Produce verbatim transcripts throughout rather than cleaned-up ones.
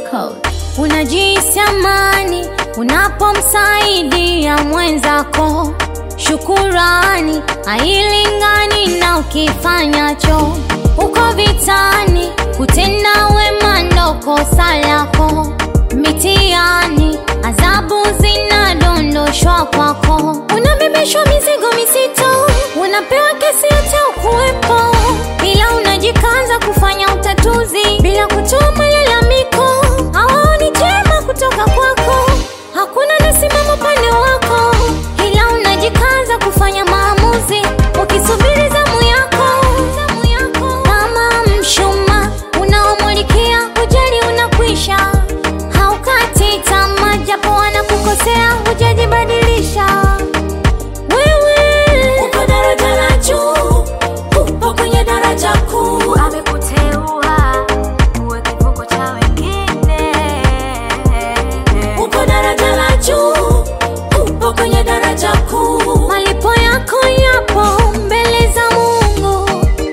Record. Unajihisi amani unapomsaidia mwenzako, shukurani hailingani na ukifanyacho. Uko vitani kutenda wema ndo kosa lako, mitihani adhabu zinadondoshwa kwako. Unabebeshwa mizigo mizito, unapewa kesi yote ukuwepo, ila unajikaza kufanya utatuzi bila kutoa malalamiko. Hawaoni jema kutoka kwako, hakuna nasimama upande wako, ila unajikaza kufanya maamuzi ukisubiri zamu yako. Kama mshumaa unaomulikia hujali unakwisha, haukati tamaa japo wanakukosea hujajibadilisha. Wewe uko daraja la juu, upo kwenye daraja kuu, amekuteua uwe kivuko cha wengine. Uko daraja la juu, upo kwenye daraja kuu, malipo yako yapo mbele za Mungu.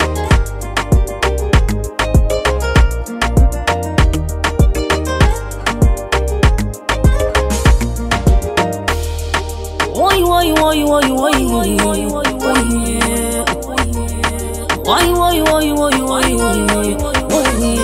Why why why why why why why why why why why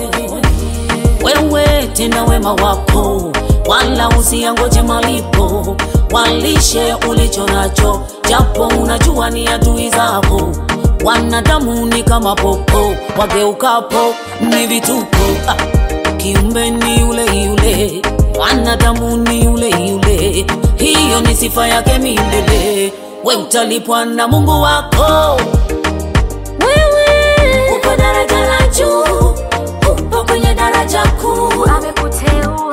wewe tenda wema wako, wala usiangoje malipo. Walishe ulicho nacho, japo unajua ni adui zako. Wanadamu ni kama popo, wageukapo ni vituko. Ah, kiumbe ni yule yule, wanadamu ni yule yule. Hiyo ni sifa yake milele, we utalipwa na Mungu wako. Wewe uko daraja la juu, upo kwenye daraja kuu, amekuteua